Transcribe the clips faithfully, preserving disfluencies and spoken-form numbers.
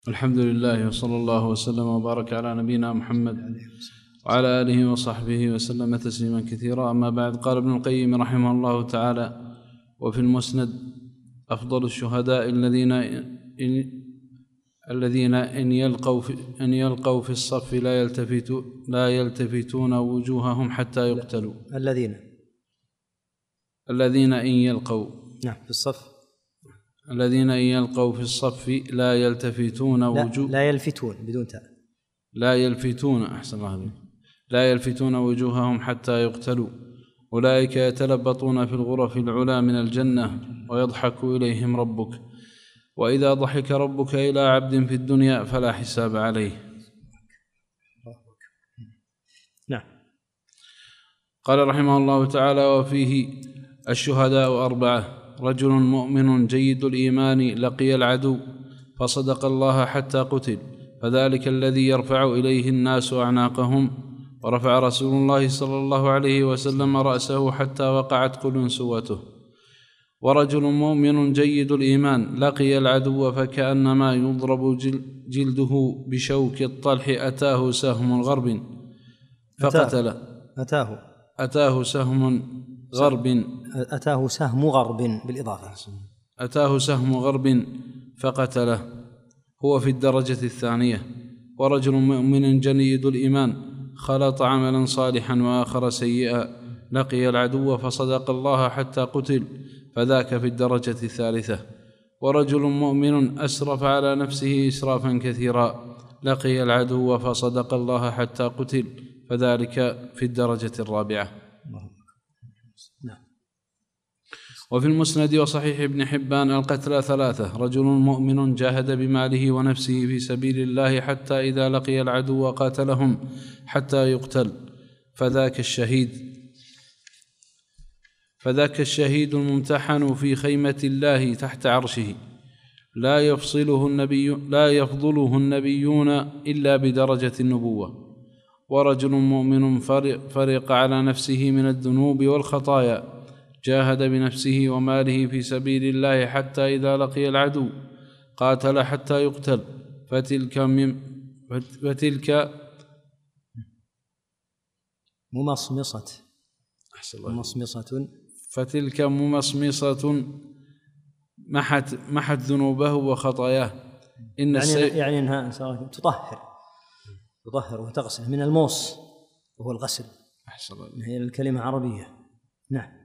الحمد لله وصلى الله وسلم وبارك على نبينا محمد وعلى آله وصحبه وسلم تسليما كثيرا. أما بعد، قال ابن القيم رحمه الله تعالى: وفي المسند: أفضل الشهداء الذين إن الذين إن يلقوا في إن يلقوا في الصف لا يلتفتوا لا يلتفتون وجوههم حتى يقتلوا. الذين الذين إن يلقوا نعم في الصف الذين إن يلقوا في الصف لا يلتفتون وجوه لا يلفتون بدون تاء لا يلفتون أحسن الله عليك لا يلفتون وجوههم حتى يقتلوا. أولئك يتلبطون في الغرف العلى من الجنة ويضحك إليهم ربك، وإذا ضحك ربك إلى عبد في الدنيا فلا حساب عليه. نعم. قال رحمه الله تعالى: وفيه الشهداء أربعة: رجل مؤمن جيد الإيمان لقي العدو فصدق الله حتى قتل، فذلك الذي يرفع إليه الناس أعناقهم، ورفع رسول الله صلى الله عليه وسلم رأسه حتى وقعت قلنسوته. ورجل مؤمن جيد الإيمان لقي العدو فكأنما يضرب جلده بشوك الطلح أتاه سهم غرب فقتل أتاه أتاه سهم غرب أتاه سهم غرب بالإضافة أتاه سهم غرب فقتله، هو في الدرجة الثانية. ورجل مؤمن جيد الإيمان خلط عملا صالحا وآخر سيئا لقي العدو فصدق الله حتى قتل، فذاك في الدرجة الثالثة. ورجل مؤمن أسرف على نفسه إسرافا كثيرا لقي العدو فصدق الله حتى قتل، فذلك في الدرجة الرابعة. وفي المسند وصحيح ابن حبان: القتلى ثلاثة: رجل مؤمن جاهد بماله ونفسه في سبيل الله حتى إذا لقي العدو قاتلهم حتى يقتل، فذاك الشهيد فذاك الشهيد الممتحن في خيمة الله تحت عرشه، لا يفصله النبي لا يفضله النبيون إلا بدرجة النبوة. ورجل مؤمن فرق على نفسه من الذنوب والخطايا جاهد بنفسه وماله في سبيل الله حتى إذا لقي العدو قاتل حتى يقتل، فتلك مم فتلك ممصمصة ممصمصة فتلك ممصمصة محت محت ذنوبه وخطاياه. إن يعني, يعني إنها تطهر تطهر وتغسل من الموص وهو الغسل. أحسن هي الكلمة عربية. نعم.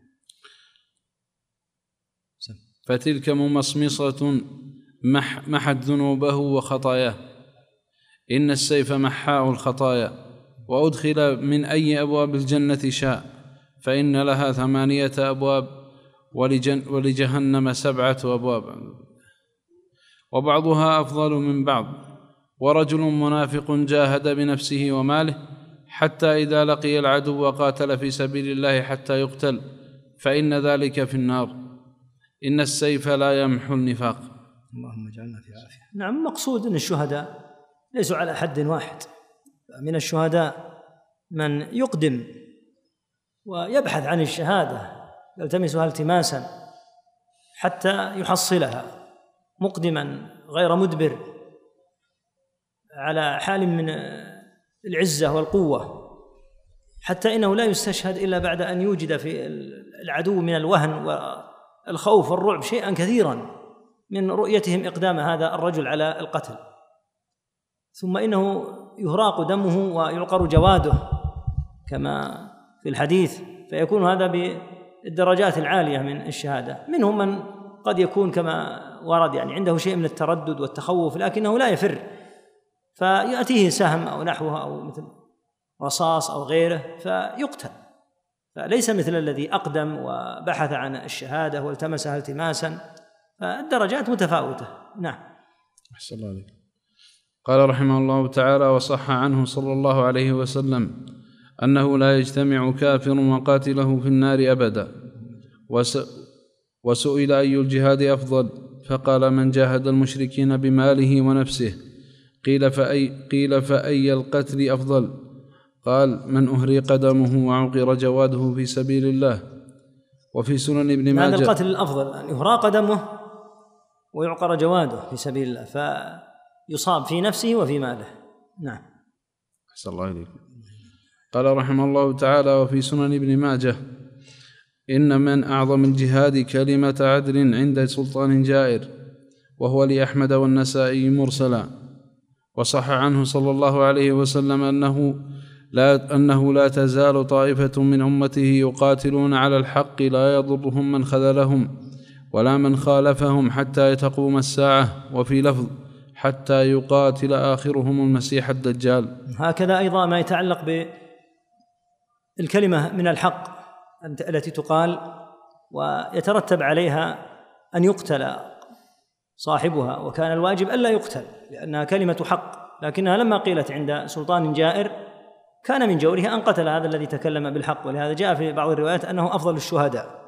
فتلك ممصمصة مح محت ذنوبه وخطاياه. إن السيف محاء الخطايا، وأدخل من أي أبواب الجنة شاء، فإن لها ثمانية أبواب ولجن ولجهنم سبعة أبواب، وبعضها أفضل من بعض. ورجل منافق جاهد بنفسه وماله حتى إذا لقي العدو وقاتل في سبيل الله حتى يقتل، فإن ذلك في النار. إن السيف لا يمحو النفاق. اللهم اجعلنا في عافية. نعم. مقصود أن الشهداء ليسوا على حد واحد. من الشهداء من يقدم ويبحث عن الشهادة يلتمسها التماسا حتى يحصلها، مقدما غير مدبر، على حال من العزة والقوة، حتى إنه لا يستشهد إلا بعد أن يوجد في العدو من الوهن والخوف والرعب شيئا كثيرا من رؤيتهم إقدام هذا الرجل على القتل، ثم إنه يهراق دمه ويعقر جواده كما في الحديث، فيكون هذا بالدرجات العالية من الشهادة. منهم من قد يكون كما ورد يعني عنده شيء من التردد والتخوف، لكنه لا يفر، فيأتيه سهم أو نحوه أو مثل رصاص أو غيره فيقتل. فليس مثل الذي أقدم وبحث عن الشهادة والتمسها التماسا، فالدرجات متفاوتة. نعم. أحسن الله عليك. قال رحمه الله تعالى: وصح عنه صلى الله عليه وسلم أنه لا يجتمع كافر وقاتله في النار أبدا. وسئل أي الجهاد أفضل؟ فقال: من جاهد المشركين بماله ونفسه. قيل فأي, قيل فأي القتل أفضل؟ قال: من أهري قدمه وعقر جواده في سبيل الله. وفي سنن ابن ماجه: هذا القتل الأفضل أن يهرى قدمه ويعقر جواده في سبيل الله، يصاب في نفسه وفي ماله. نعم. أحسن الله إليك. قال رحمه الله تعالى: وفي سنن ابن ماجه: إن من أعظم الجهاد كلمة عدل عند سلطان جائر، وهو لأحمد والنسائي مرسلا. وصح عنه صلى الله عليه وسلم أنه لا, أنه لا تزال طائفة من أمته يقاتلون على الحق لا يضرهم من خذلهم ولا من خالفهم حتى تقوم الساعة، وفي لفظ: حتى يقاتل آخرهم المسيح الدجال. هكذا أيضا ما يتعلق بالكلمة من الحق التي تقال ويترتب عليها أن يقتل صاحبها، وكان الواجب ألا يقتل لأنها كلمة حق، لكنها لما قيلت عند سلطان جائر كان من جوره أن قتل هذا الذي تكلم بالحق، ولهذا جاء في بعض الروايات أنه أفضل الشهداء.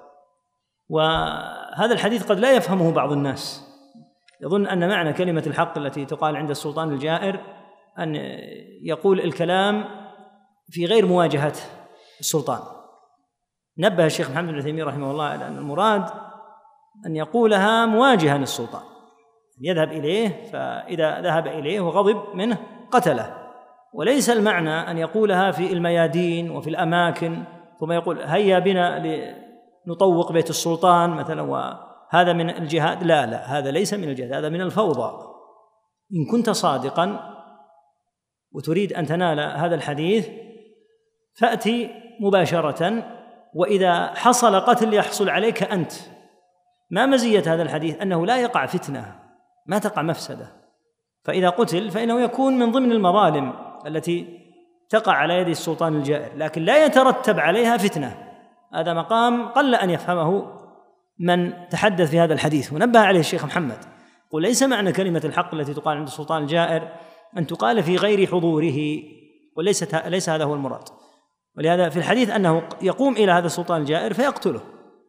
وهذا الحديث قد لا يفهمه بعض الناس، يظن أن معنى كلمة الحق التي تقال عند السلطان الجائر أن يقول الكلام في غير مواجهة السلطان. نبه الشيخ محمد بن عثيمين رحمه الله على أن المراد أن يقولها مواجهة للسلطان، يذهب إليه، فإذا ذهب إليه وغضب منه قتله، وليس المعنى أن يقولها في الميادين وفي الأماكن ثم يقول هيا بنا لنطوق بيت السلطان مثلا وهذا من الجهاد. لا لا، هذا ليس من الجهاد، هذا من الفوضى. إن كنت صادقا وتريد أن تنال هذا الحديث فأتي مباشرة، وإذا حصل قتل يحصل عليك أنت. ما مزية هذا الحديث؟ أنه لا يقع فتنة، ما تقع مفسدة، فإذا قتل فإنه يكون من ضمن المظالم التي تقع على يد السلطان الجائر، لكن لا يترتب عليها فتنة. هذا مقام قل أن يفهمه من تحدث في هذا الحديث، ونبه عليه الشيخ محمد، قل ليس معنى كلمة الحق التي تقال عند السلطان الجائر أن تقال في غير حضوره، وليس ليس هذا هو المراد. ولهذا في الحديث أنه يقوم إلى هذا السلطان الجائر فيقتله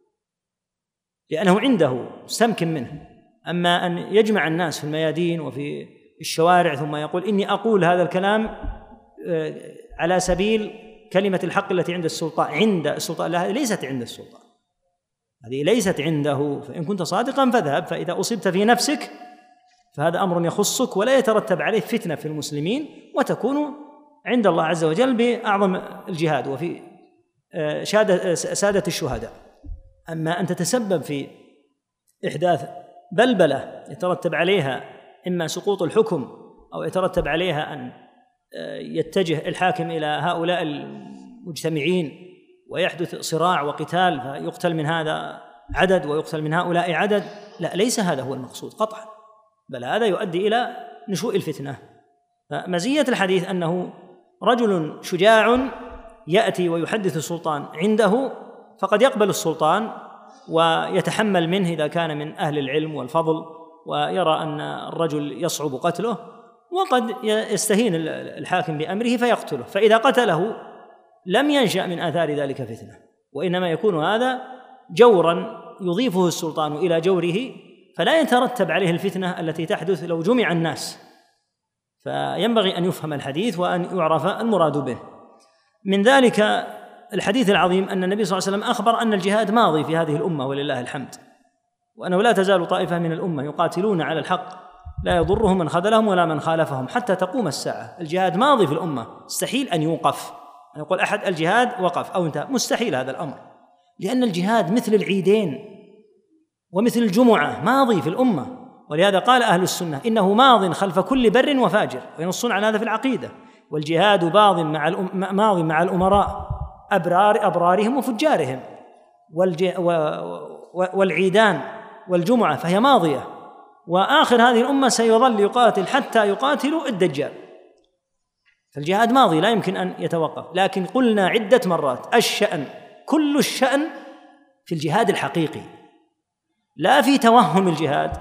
لأنه عنده مستمكن منه. أما أن يجمع الناس في الميادين وفي الشوارع ثم يقول إني أقول هذا الكلام على سبيل كلمة الحق التي عند السلطان، عند السلطان، لا، ليست عند السلطان، هذه ليست عنده. فإن كنت صادقا فاذهب، فإذا أصبت في نفسك فهذا أمر يخصك ولا يترتب عليه فتنة في المسلمين، وتكون عند الله عز وجل بأعظم الجهاد وفي سادة الشهداء. أما أن تتسبب في إحداث بلبلة يترتب عليها إما سقوط الحكم أو يترتب عليها أن يتجه الحاكم إلى هؤلاء المجتمعين ويحدث صراع وقتال فيقتل من هذا عدد ويقتل من هؤلاء عدد، لا، ليس هذا هو المقصود قطعا، بل هذا يؤدي إلى نشوء الفتنة. فمزية الحديث أنه رجل شجاع يأتي ويحدث السلطان عنده، فقد يقبل السلطان ويتحمل منه إذا كان من أهل العلم والفضل ويرى أن الرجل يصعب قتله، وقد يستهين الحاكم بأمره فيقتله، فإذا قتله لم ينشأ من آثار ذلك فتنة، وإنما يكون هذا جورا يضيفه السلطان إلى جوره، فلا يترتب عليه الفتنة التي تحدث لو جمع الناس. فينبغي أن يفهم الحديث وأن يعرف المراد به. من ذلك الحديث العظيم أن النبي صلى الله عليه وسلم أخبر أن الجهاد ماضي في هذه الأمة ولله الحمد، وأنه لا تزال طائفة من الأمة يقاتلون على الحق لا يضرهم من خذلهم ولا من خالفهم حتى تقوم الساعة. الجهاد ماضي في الأمة، مستحيل أن يوقف، أن يقول أحد الجهاد وقف أو انتهى، مستحيل هذا الأمر، لأن الجهاد مثل العيدين ومثل الجمعة ماضي في الأمة. ولهذا قال أهل السنة إنه ماض خلف كل بر وفاجر، وينصون على هذا في العقيدة. والجهاد باض مع الأم... ماض مع الأمراء أبرار أبرارهم وفجارهم، والج... و... والعيدان والجمعة فهي ماضية، وآخر هذه الأمة سيظل يقاتل حتى يقاتلوا الدجال. فالجهاد ماضي لا يمكن أن يتوقف. لكن قلنا عدة مرات الشأن كل الشأن في الجهاد الحقيقي، لا في توهم الجهاد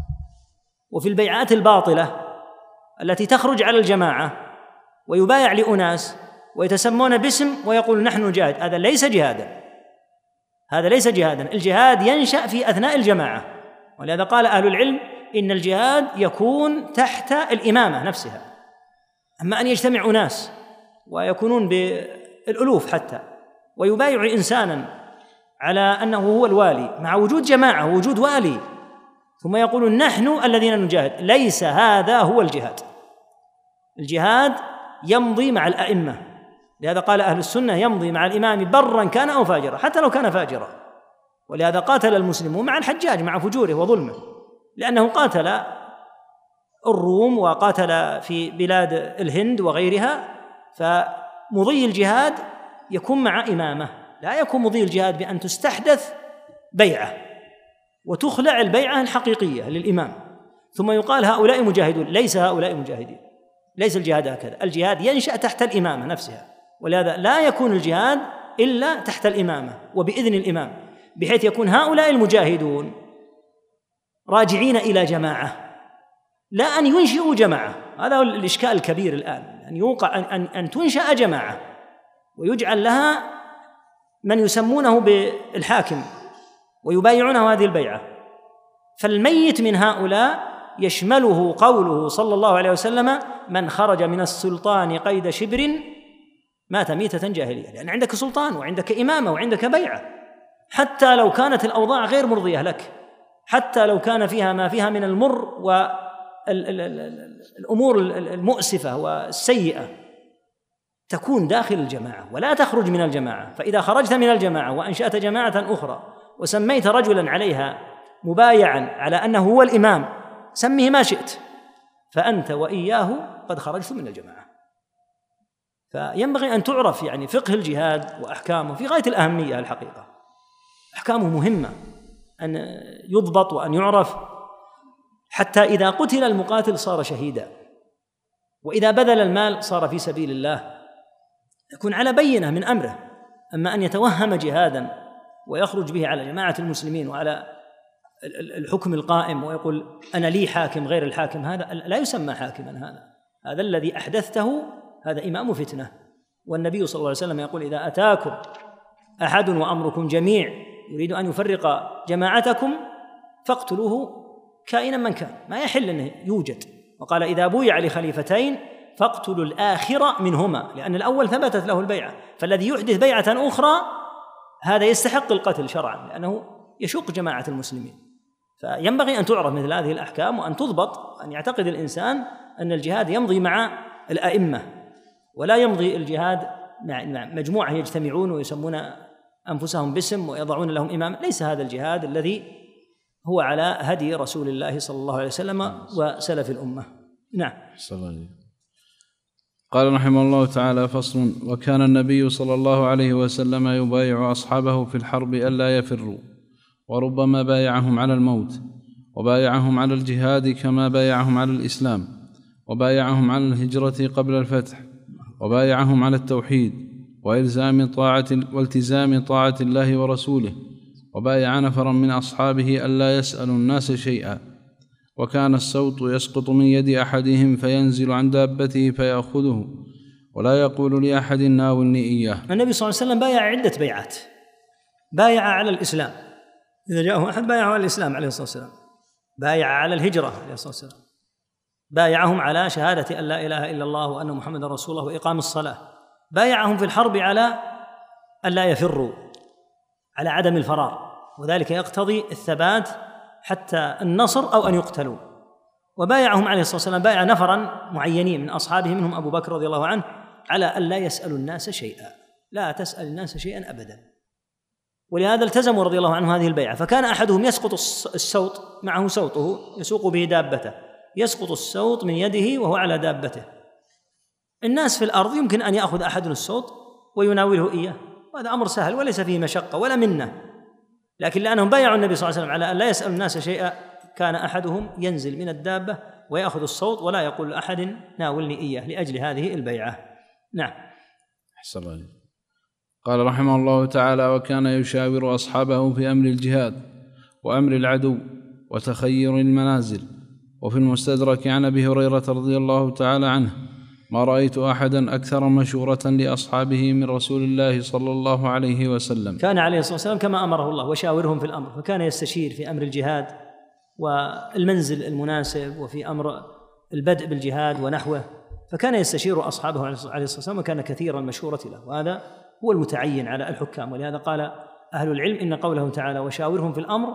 وفي البيعات الباطلة التي تخرج على الجماعة ويبايع لأناس ويتسمون باسم ويقول نحن نجاهد. هذا ليس جهادا، هذا ليس جهادا. الجهاد ينشأ في أثناء الجماعة، ولهذا قال أهل العلم إن الجهاد يكون تحت الإمامة نفسها. أما أن يجتمع أناس ويكونون بالألوف حتى ويبايع إنسانا على أنه هو الوالي مع وجود جماعة ووجود والي، ثم يقولون نحن الذين نجاهد. ليس هذا هو الجهاد. الجهاد يمضي مع الأئمة، لهذا قال أهل السنة يمضي مع الإمام برا كان أو فاجرا، حتى لو كان فاجرا. ولهذا قاتل المسلمون مع الحجاج مع فجوره وظلمه، لأنه قاتل الروم وقاتل في بلاد الهند وغيرها. فمضي الجهاد يكون مع إمامة، لا يكون مضي الجهاد بأن تستحدث بيعة وتخلع البيعة الحقيقية للإمام ثم يقال هؤلاء مجاهدون. ليس هؤلاء مجاهدين، ليس الجهاد هكذا. الجهاد ينشأ تحت الإمامة نفسها، ولهذا لا يكون الجهاد إلا تحت الإمامة وبإذن الإمام، بحيث يكون هؤلاء المجاهدون راجعين إلى جماعة، لا أن ينشئوا جماعة. هذا هو الإشكال الكبير الآن، أن يوقع أن, أن, أن تنشأ جماعة ويجعل لها من يسمونه بالحاكم ويبايعونه هذه البيعة. فالميت من هؤلاء يشمله قوله صلى الله عليه وسلم: من خرج من السلطان قيد شبر مات ميتة جاهلية. لأن عندك سلطان وعندك إمامة وعندك بيعة، حتى لو كانت الأوضاع غير مرضية لك، حتى لو كان فيها ما فيها من المر والأمور المؤسفة والسيئة، تكون داخل الجماعة ولا تخرج من الجماعة. فإذا خرجت من الجماعة وأنشأت جماعة أخرى وسميت رجلا عليها مبايعا على أنه هو الإمام، سمه ما شئت، فأنت وإياه قد خرجت من الجماعة. فينبغي أن تعرف يعني فقه الجهاد وأحكامه في غاية الأهمية. الحقيقة أحكامه مهمة أن يضبط وأن يعرف، حتى إذا قتل المقاتل صار شهيدا، وإذا بذل المال صار في سبيل الله، يكون على بينة من أمره. أما أن يتوهم جهادا ويخرج به على جماعة المسلمين وعلى الحكم القائم ويقول أنا لي حاكم غير الحاكم، هذا لا يسمى حاكما. هذا هذا الذي أحدثته هذا إمام فتنة. والنبي صلى الله عليه وسلم يقول: إذا أتاكم أحد وأمركم جميع يريد أن يفرق جماعتكم فاقتلوه كائنا من كان، ما يحل أنه يوجد. وقال: إذا بويع لخليفتين فاقتلوا الآخر منهما، لأن الأول ثبتت له البيعة، فالذي يحدث بيعة أخرى هذا يستحق القتل شرعا، لأنه يشق جماعة المسلمين. فينبغي أن تعرف مثل هذه الأحكام وأن تضبط، أن يعتقد الإنسان أن الجهاد يمضي مع الأئمة، ولا يمضي الجهاد مع مجموعة يجتمعون ويسمون أنفسهم باسم ويضعون لهم إمام. ليس هذا الجهاد الذي هو على هدي رسول الله صلى الله عليه وسلم وسلف الأمة. نعم. قال رحمه الله تعالى: فصل. وكان النبي صلى الله عليه وسلم يبايع أصحابه في الحرب ألا يفروا، وربما بايعهم على الموت، وبايعهم على الجهاد كما بايعهم على الإسلام، وبايعهم على الهجرة قبل الفتح، وبايعهم على التوحيد وإلزام طاعة والتزام طاعة الله ورسوله، وبايع نفرا من أصحابه ألا يسألوا الناس شيئا، وكان السوط يسقط من يد أحدهم فينزل عن دابته فيأخذه ولا يقول لأحد ناولني إياه. النبي صلى الله عليه وسلم بايع عدة بيعات. بايع على الإسلام، إذا جاءه أحد بايعه على الإسلام عليه الصلاة والسلام. بايع على الهجرة عليه الصلاة والسلام. بايعهم على شهادة أن لا إله إلا الله وأن محمد رسول الله وإقام الصلاة. بايعهم في الحرب على أن لا يفروا، على عدم الفرار، وذلك يقتضي الثبات حتى النصر أو أن يقتلوا. وبايعهم عليه الصلاة والسلام بايع نفرا معينين من أصحابه منهم أبو بكر رضي الله عنه على أن لا يسألوا الناس شيئا، لا تسأل الناس شيئا أبدا. ولهذا التزموا رضي الله عنهم هذه البيعة. فكان أحدهم يسقط السوط، معه سوطه يسوق به دابته، يسقط السوط من يده وهو على دابته. الناس في الأرض يمكن أن يأخذ أحد السوط ويناوله إياه، وهذا أمر سهل وليس فيه مشقة ولا منة. لكن لأنهم بايعوا النبي صلى الله عليه وسلم على أن لا يسأل الناس شيئا، كان أحدهم ينزل من الدابة ويأخذ الصوت ولا يقول لأحد ناولني إياه، لأجل هذه البيعة. نعم. أحسن الله. قال رحمه الله تعالى: وكان يشاور أصحابه في أمر الجهاد وأمر العدو وتخير المنازل. وفي المستدرك عن أبي هريرة رضي الله تعالى عنه: ما رأيت أحدا أكثر مشورة لأصحابه من رسول الله صلى الله عليه وسلم. كان عليه الصلاة والسلام كما أمره الله: وشاورهم في الأمر. فكان يستشير في أمر الجهاد والمنزل المناسب، وفي أمر البدء بالجهاد ونحوه، فكان يستشير أصحابه عليه الصلاة والسلام، وكان كثير المشورة له، وهذا هو المتعين على الحكام. ولهذا قال أهل العلم إن قوله تعالى: وشاورهم في الأمر،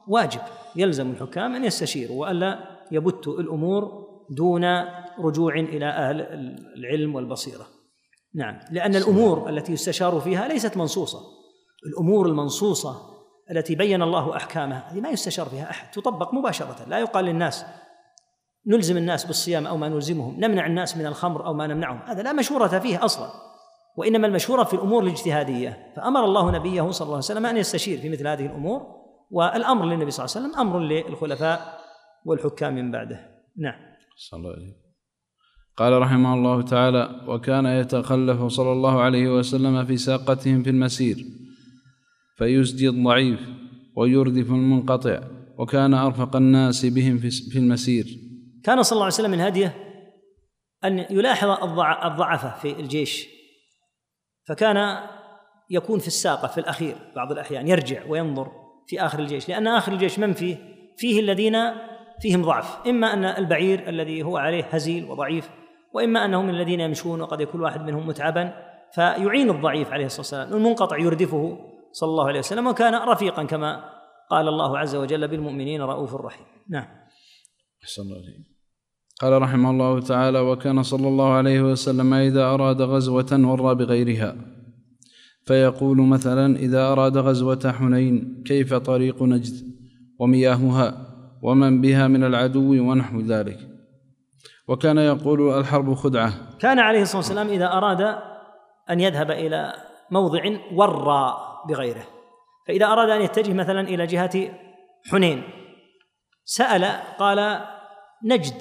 واجب، يلزم الحكام أن يستشيروا وألا يبتوا الأمور دون رجوع إلى أهل العلم والبصيرة. نعم، لأن الأمور التي يستشار فيها ليست منصوصة. الأمور المنصوصة التي بين الله أحكامها هذه ما يستشار فيها أحد، تطبق مباشرة. لا يقال للناس نلزم الناس بالصيام أو ما نلزمهم، نمنع الناس من الخمر أو ما نمنعهم، هذا لا مشورة فيه أصلا، وإنما المشورة في الأمور الاجتهادية. فأمر الله نبيه صلى الله عليه وسلم أن يستشير في مثل هذه الأمور، والأمر للنبي صلى الله عليه وسلم أمر للخلفاء والحكام من بعده. نعم. صلى الله عليه. قال رحمه الله تعالى: وكان يتخلف صلى الله عليه وسلم في ساقتهم في المسير، فيزجي الضعيف ويردف المنقطع، وكان أرفق الناس بهم في المسير. كان صلى الله عليه وسلم من هديه أن يلاحظ الضعفة في الجيش، فكان يكون في الساقة في الأخير بعض الأحيان، يرجع وينظر في آخر الجيش، لأن آخر الجيش من فيه؟ فيه الذين فيهم ضعف، إما أن البعير الذي هو عليه هزيل وضعيف، وإما أنهم الذين يمشون وقد يكون واحد منهم متعبا، فيعين الضعيف عليه الصلاة والسلام. المنقطع يردفه صلى الله عليه وسلم، وكان رفيقا كما قال الله عز وجل: بالمؤمنين رؤوف رحيم. نعم. أحسن الله عليه. قال رحمه الله تعالى: وكان صلى الله عليه وسلم إذا أراد غزوة ورى بغيرها، فيقول مثلا إذا أراد غزوة حنين: كيف طريق نجد ومياهها ومن بها من العدو ونحو ذلك. وكان يقول: الحرب خدعة. كان عليه الصلاة والسلام إذا أراد أن يذهب إلى موضع ورى بغيره، فإذا أراد أن يتجه مثلا إلى جهة حنين سأل قال: نجد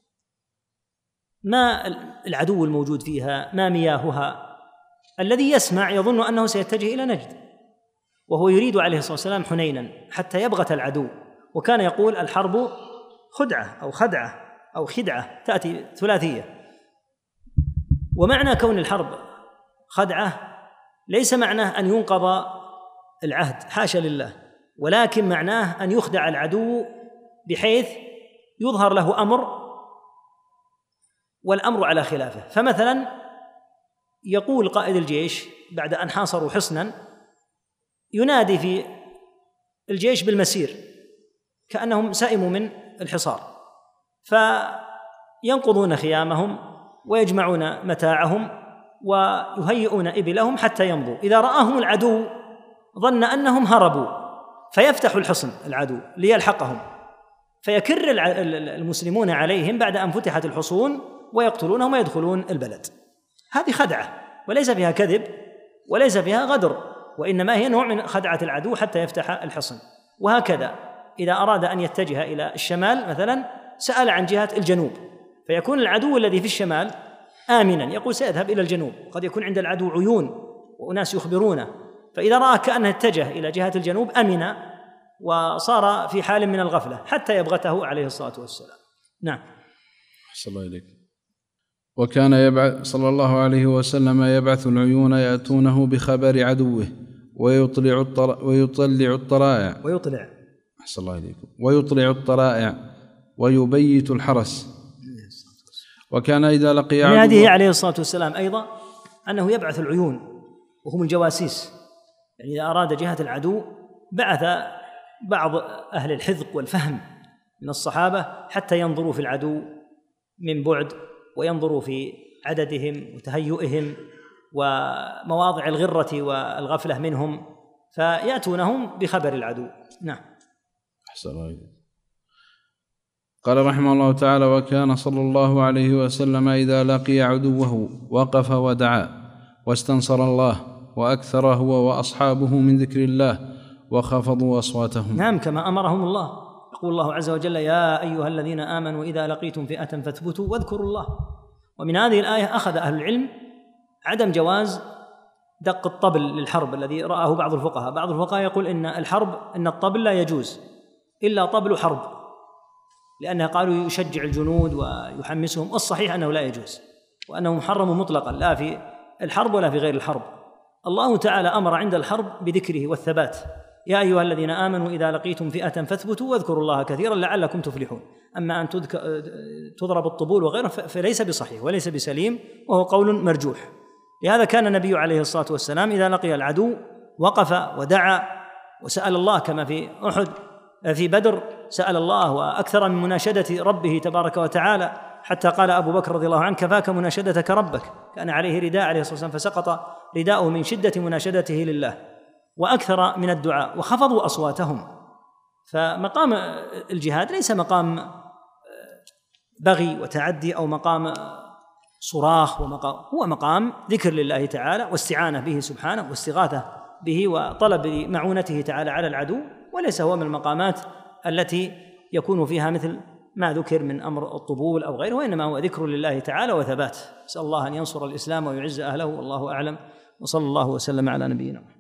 ما العدو الموجود فيها، ما مياهها. الذي يسمع يظن أنه سيتجه إلى نجد، وهو يريد عليه الصلاة والسلام حنينا حتى يبغت العدو. وكان يقول: الحرب خدعة أو خدعة أو خدعة، تأتي ثلاثية. ومعنى كون الحرب خدعة ليس معناه أن ينقض العهد، حاشا لله، ولكن معناه أن يخدع العدو بحيث يظهر له أمر والأمر على خلافه. فمثلا يقول قائد الجيش بعد أن حاصروا حصنا، ينادي في الجيش بالمسير كأنهم سئموا من الحصار، فينقضون خيامهم ويجمعون متاعهم ويهيئون إبلهم حتى يمضوا. إذا رآهم العدو ظن أنهم هربوا، فيفتح الحصن العدو ليلحقهم، فيكر المسلمون عليهم بعد أن فتحت الحصون ويقتلونهم ويدخلون البلد. هذه خدعة وليس فيها كذب وليس فيها غدر، وإنما هي نوع من خدعة العدو حتى يفتح الحصن. وهكذا إذا أراد أن يتجه إلى الشمال مثلا سأل عن جهة الجنوب، فيكون العدو الذي في الشمال آمنا يقول سيذهب إلى الجنوب، قد يكون عند العدو عيون وأناس يخبرونه، فإذا رأى كأنه اتجه إلى جهة الجنوب أمن وصار في حال من الغفلة حتى يبغته عليه الصلاة والسلام. نعم. أحسن الله إليك. وكان يبعث صلى الله عليه وسلم يبعث العيون يأتونه بخبر عدوه ويطلع الطر... ويطلع الطرائع ويطلع أحسن الله إليكم ويطلع الطرائع ويبيت الحرس. وكان إذا لقي من هذه عليه الصلاة والسلام أيضا أنه يبعث العيون وهم الجواسيس، يعني إذا أراد جهة العدو بعث بعض أهل الحذق والفهم من الصحابة حتى ينظروا في العدو من بعد وينظروا في عددهم وتهيئهم ومواضع الغرة والغفلة منهم، فيأتونهم بخبر العدو. نعم. أحسن الله. قال رحمه الله تعالى: وكان صلى الله عليه وسلم إذا لقي عدوه وقف ودعا واستنصر الله، وأكثر هو وأصحابه من ذكر الله وخفضوا أصواتهم. نعم، كما أمرهم الله. يقول الله عز وجل: يا أيها الذين آمنوا إذا لقيتم فئة فاثبتوا واذكروا الله. ومن هذه الآية أخذ أهل العلم عدم جواز دق الطبل للحرب الذي رآه بعض الفقهاء. بعض الفقهاء يقول إن الحرب إن الطبل لا يجوز إلا طبل حرب، لأنها قالوا يشجع الجنود ويحمسهم. الصحيح أنه لا يجوز وأنه محرم مطلقا، لا في الحرب ولا في غير الحرب. الله تعالى أمر عند الحرب بذكره والثبات: يا أيها الذين آمنوا إذا لقيتم فئة فاثبتوا واذكروا الله كثيرا لعلكم تفلحون. أما أن تضرب الطبول وغيره فليس بصحيح وليس بسليم، وهو قول مرجوح. لهذا كان النبي عليه الصلاة والسلام إذا لقي العدو وقف ودعا وسأل الله، كما في أحد في بدر سأل الله وأكثر من مناشدة ربه تبارك وتعالى، حتى قال أبو بكر رضي الله عنه: كفاك مناشدتك ربك. كان عليه رداء عليه الصلاة والسلام فسقط رداؤه من شدة مناشدته لله، وأكثر من الدعاء، وخفضوا أصواتهم. فمقام الجهاد ليس مقام بغي وتعدي أو مقام صراخ، ومقام هو مقام ذكر لله تعالى واستعانة به سبحانه واستغاثة به وطلب معونته تعالى على العدو، وليس هو من المقامات التي يكون فيها مثل ما ذكر من أمر الطبول أو غيره، وإنما هو ذكر لله تعالى وثبات. نسأل الله أن ينصر الإسلام ويعز أهله، والله أعلم، وصلى الله وسلم على نبينا.